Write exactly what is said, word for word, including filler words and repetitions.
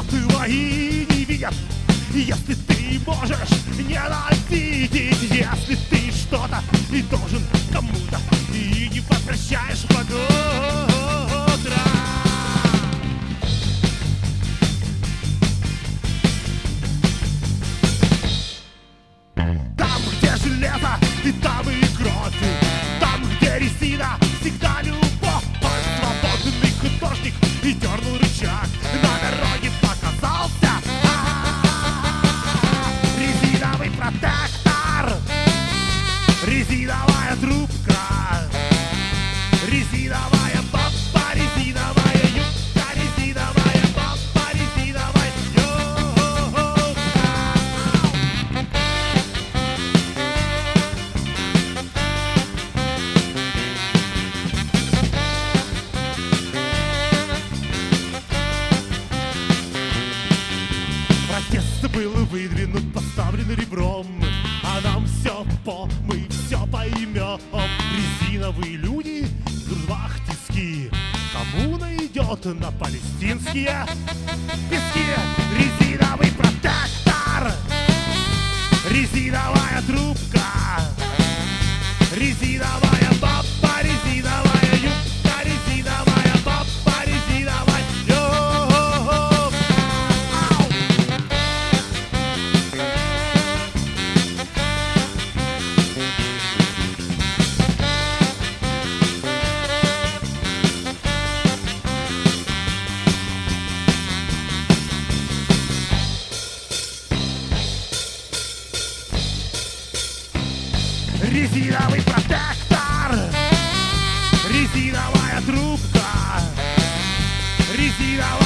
твои не видят. Если ты можешь ненавидеть, если ты что-то и должен кому-то, и не возвращаешь под утро. Там, где железо, и там и кровь. Там, где резина, всегда любовь. Свободный художник и дернул рычаг. На дороге показался резиновый протектор, резиновая трубка, резиновая баба, резиновая юбка, резиновая баба, резиновая юбка. Протест был выдвинут, поставлен ребром, а нам все по, мы все поймем. Резиновые люди, в рвах тиски, коммуна идет на палестинские пески. Резиновый протектор, резиновая трубка, резиновая баба, резиновая юбка, резиновая баба, резиновая юбка. Резиновый протектор, резиновая трубка, резиновая